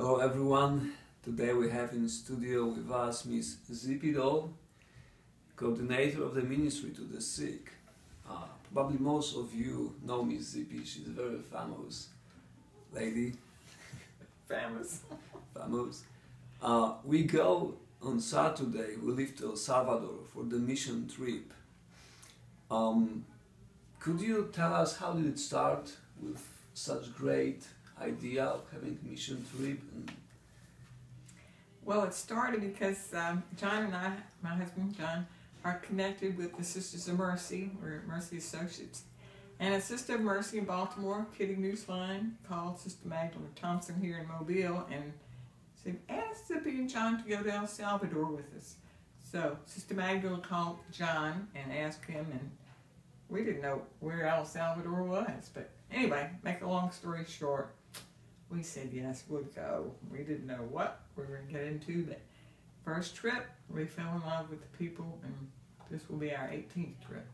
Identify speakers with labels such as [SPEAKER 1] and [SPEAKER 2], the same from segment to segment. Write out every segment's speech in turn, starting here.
[SPEAKER 1] Hello everyone. Today we have in studio with us Miss Zippy Doll, coordinator of the ministry to the sick. Probably most of you know Miss Zippy. She's a very famous lady.
[SPEAKER 2] Famous.
[SPEAKER 1] We go on Saturday. We leave to El Salvador for the mission trip. Could you tell us how did it start with such great idea of having mission trip?
[SPEAKER 2] Well, it started because John and I, my husband John, are connected with the Sisters of Mercy. We're Mercy Associates. And a Sister of Mercy in Baltimore, Kitty Newsline, called Sister Magdalene Thompson here in Mobile and said, ask Zippy and John to go to El Salvador with us. So Sister Magdalene called John and asked him, and we didn't know where El Salvador was. But anyway, make a long story short, we said yes, we'll go. We didn't know what we were going to get into, but first trip, we fell in love with the people, and this will be our 18th trip.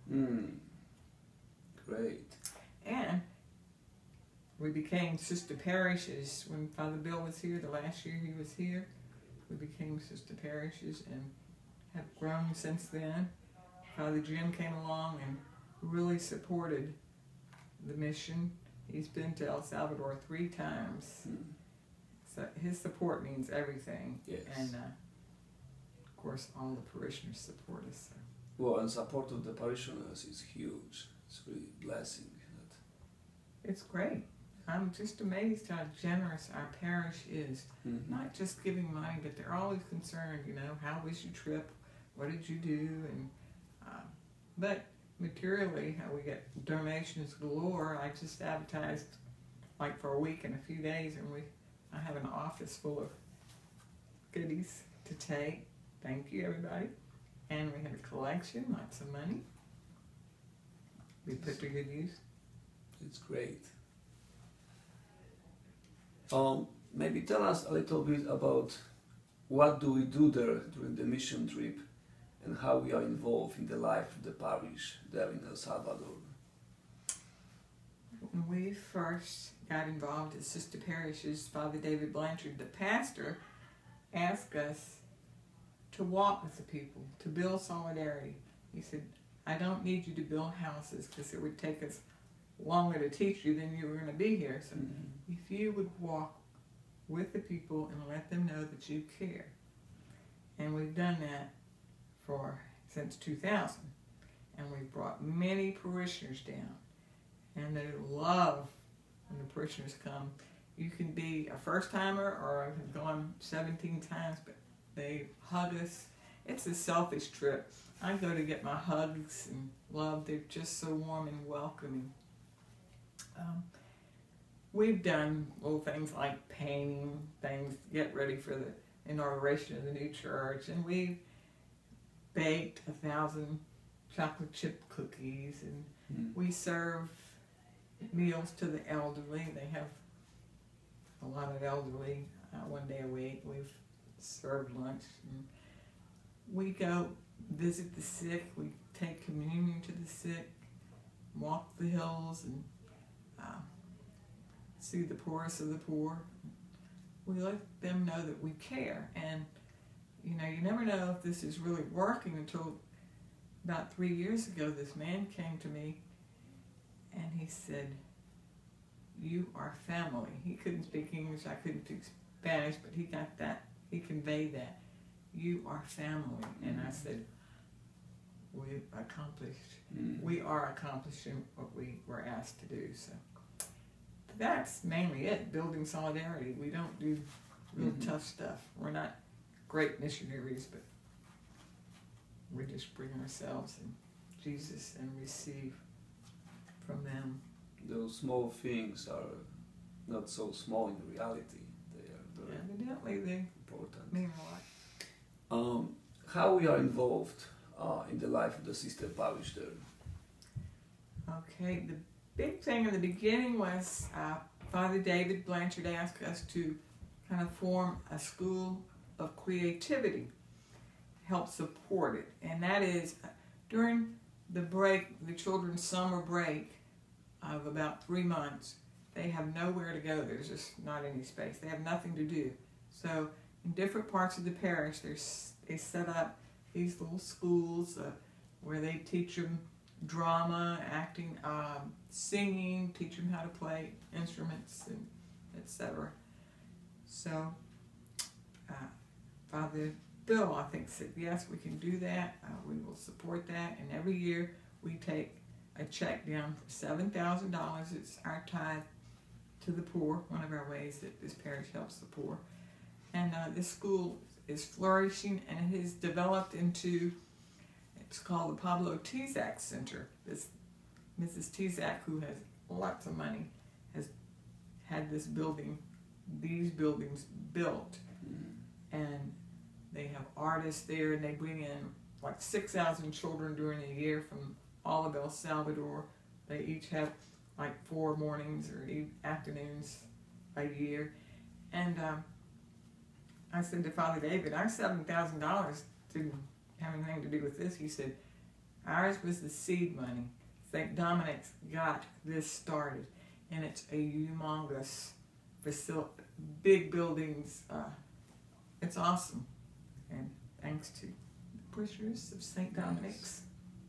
[SPEAKER 1] Great.
[SPEAKER 2] And we became sister parishes when Father Bill was here. The last year he was here, we became sister parishes and have grown since then. Father Jim came along and really supported the mission. He's been to El Salvador 3 times. So his support means everything.
[SPEAKER 1] Yes.
[SPEAKER 2] And of course all the parishioners support us. So.
[SPEAKER 1] Well, and support of the parishioners is huge. It's really a blessing.
[SPEAKER 2] It's great. I'm just amazed how generous our parish is. Not just giving money, but they're always concerned, you know, how was your trip? What did you do? And but materially, how we get donations galore. I just advertised like for a week and a few days, and I have an office full of goodies to take. Thank you, everybody. And we have a collection, lots of money. We put to good use.
[SPEAKER 1] It's great. Maybe tell us a little bit about what do we do there during the mission trip and how we are involved in the life of the parish there in El Salvador.
[SPEAKER 2] When we first got involved as sister parishes, Father David Blanchard, the pastor, asked us to walk with the people, to build solidarity. He said, I don't need you to build houses because it would take us longer to teach you than you were going to be here. So if you would walk with the people and let them know that you care. And we've done that since 2000. And we've brought many parishioners down. And they love when the parishioners come. You can be a first-timer or have gone 17 times, but they hug us. It's a selfish trip. I go to get my hugs and love. They're just so warm and welcoming. We've done little things like painting things, get ready for the inauguration of the new church, and we've baked 1,000 chocolate chip cookies, and we serve meals to the elderly. They have a lot of elderly 1 day a week. We've served lunch. And we go visit the sick. We take communion to the sick, walk the hills, and see the poorest of the poor. We let them know that we care. And, you know, you never know if this is really working until about 3 years ago, this man came to me and he said, you are family. He couldn't speak English, I couldn't speak Spanish, but he got that, he conveyed that. You are family. And I said, we are accomplishing what we were asked to do. So that's mainly it, building solidarity. We don't do real tough stuff. We're not great missionaries, but we just bring ourselves and Jesus and receive from them.
[SPEAKER 1] Those small things are not so small in reality. They are very
[SPEAKER 2] Evidently they
[SPEAKER 1] important.
[SPEAKER 2] mean a lot.
[SPEAKER 1] How we are involved in the life of the sister parish there?
[SPEAKER 2] Okay, the big thing in the beginning was Father David Blanchard asked us to kind of form a school of creativity, help support it. And that is during the break, the children's summer break of about 3 months, they have nowhere to go. There's just not any space. They have nothing to do. So in different parts of the parish, they set up these little schools where they teach them drama, acting, singing, teach them how to play instruments, and etc. So Father Bill, I think, said, yes, we can do that. We will support that. And every year we take a check down for $7,000. It's our tithe to the poor, one of our ways that this parish helps the poor. And this school is flourishing, and it has developed into, it's called the Pablo Tizak Center. This Mrs. Tizak, who has lots of money, has had these buildings built. And they have artists there, and they bring in like 6,000 children during the year from all of El Salvador. They each have like 4 mornings or afternoons a year. And I said to Father David, our $7,000 didn't have anything to do with this. He said, ours was the seed money. St. Dominic's got this started, and it's a humongous facility, big buildings. It's awesome, and thanks to the parishioners of St. Dominic's.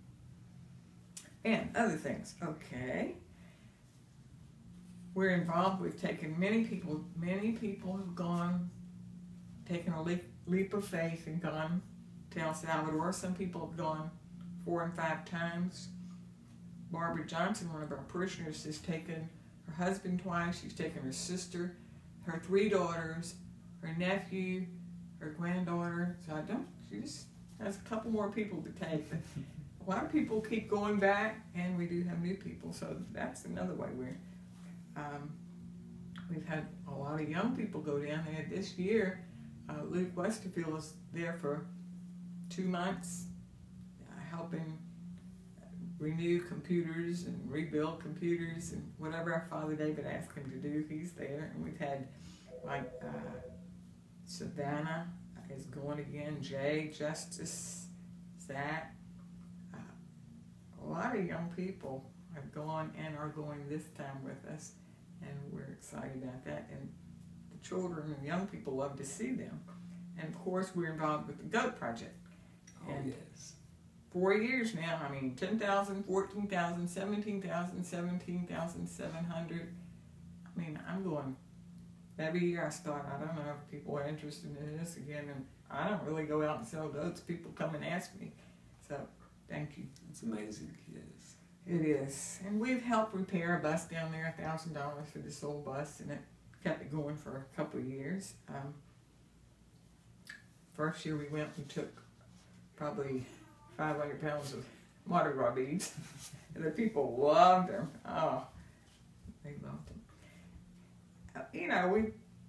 [SPEAKER 2] And other things. Okay. We're involved. We've taken many people have gone, taken a leap of faith and gone to El Salvador. Some people have gone 4 and 5 times. Barbara Johnson, one of our parishioners, has taken her husband twice. She's taken her sister, her 3 daughters, her nephew, her granddaughter. So she just has a couple more people to take. A lot of people keep going back, and we do have new people. So that's another way we've had a lot of young people go down there. This year, Luke Westerfield is there for 2 months, helping renew computers and rebuild computers and whatever our Father David asked him to do, he's there. And we've had like Savannah is going again, Jay, Justice, Zach. A lot of young people have gone and are going this time with us, and we're excited about that. And the children and young people love to see them. And of course, we're involved with the GOAT Project.
[SPEAKER 1] Oh,
[SPEAKER 2] and
[SPEAKER 1] yes.
[SPEAKER 2] 4 years now, I mean, 10,000, 14,000, 17,000, 17,700. I mean, I'm going, every year I start, I don't know if people are interested in this again, and I don't really go out and sell goats. People come and ask me. So, thank you.
[SPEAKER 1] It's amazing, yes.
[SPEAKER 2] It is. And we've helped repair a bus down there, $1,000 for this old bus, and it kept it going for a couple of years. First year we went, we took probably 500 pounds of Mardi Gras beads, and the people loved them. Oh, they loved them. You know,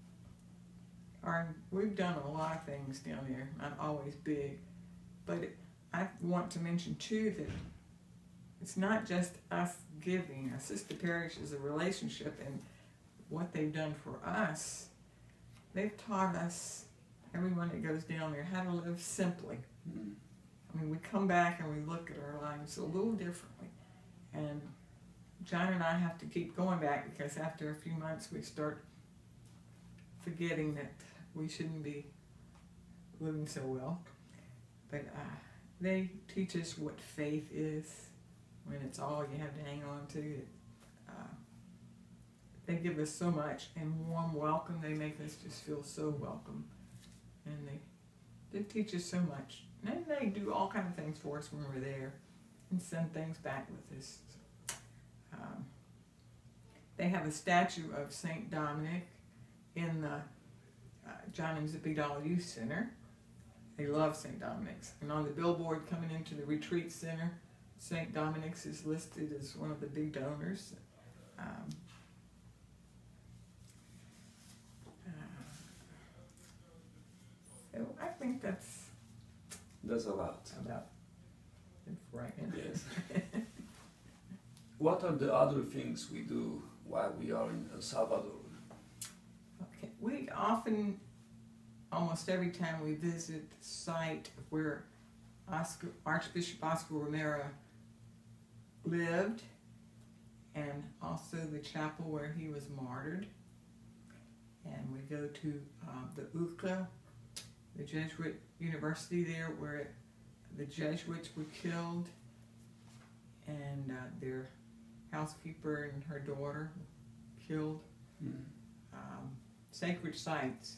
[SPEAKER 2] we've done a lot of things down there, not always big, but I want to mention too that it's not just us giving. Our sister parish is a relationship, and what they've done for us, they've taught us, everyone that goes down there, how to live simply. I mean, we come back and we look at our lives a little differently. And John and I have to keep going back, because after a few months we start forgetting that we shouldn't be living so well. But they teach us what faith is, when it's all you have to hang on to. They give us so much, and warm welcome. They make us just feel so welcome. And they teach us so much. And they do all kinds of things for us when we're there, and send things back with us. They have a statue of St. Dominic in the John and Zippy Doll Youth Center. They love St. Dominic's. And on the billboard coming into the retreat center, St. Dominic's is listed as one of the big donors. So I think that's
[SPEAKER 1] a lot.
[SPEAKER 2] about it right now.
[SPEAKER 1] Yes. What are the other things we do while we are in El Salvador?
[SPEAKER 2] Okay, we often, almost every time we visit the site where Archbishop Oscar Romero lived, and also the chapel where he was martyred. And we go to the UCLA, the Jesuit University there, where the Jesuits were killed, and their housekeeper and her daughter killed. Sacred sites.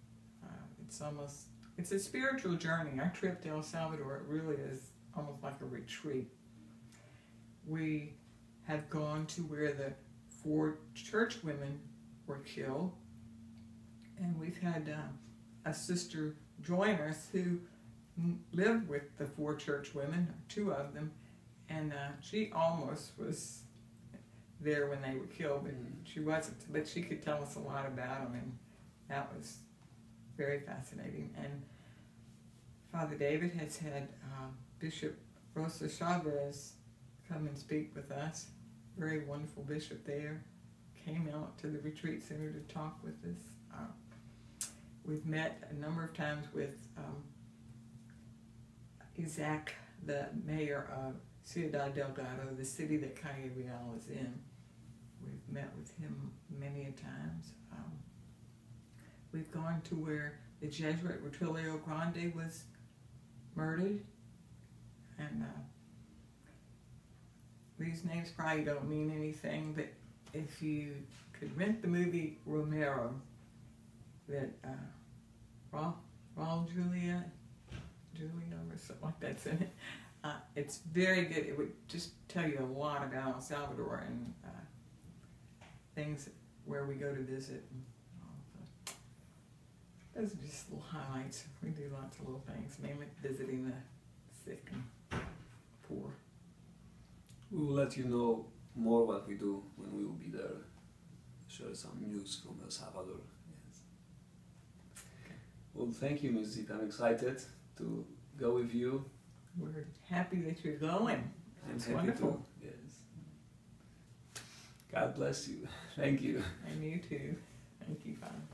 [SPEAKER 2] It's a spiritual journey. Our trip to El Salvador, it really is almost like a retreat. We have gone to where the 4 church women were killed, and we've had a sister join us who lived with the 4 church women, 2 of them, and she almost was there when they were killed, but she wasn't. But she could tell us a lot about them, and that was very fascinating. And Father David has had Bishop Rosa Chavez come and speak with us. Very wonderful bishop there. Came out to the retreat center to talk with us. We've met a number of times with Isaac, the mayor of Ciudad Delgado, the city that Calle Real is in. We've met with him many a times. We've gone to where the Jesuit Rutilio Grande was murdered, and these names probably don't mean anything, but if you could rent the movie Romero, that Raul Julia or something like that's in it, it's very good. It would just tell you a lot about El Salvador and things where we go to visit. And those are just little highlights. We do lots of little things, mainly visiting the sick and poor.
[SPEAKER 1] We will let you know more what we do when we will be there. Share some news from El Salvador. Yes. Well, thank you, Ms. Zip. I'm excited to go with you.
[SPEAKER 2] We're happy that you're going. It's wonderful.
[SPEAKER 1] Yes. God bless you. Thank you.
[SPEAKER 2] And you too. Thank you, Father.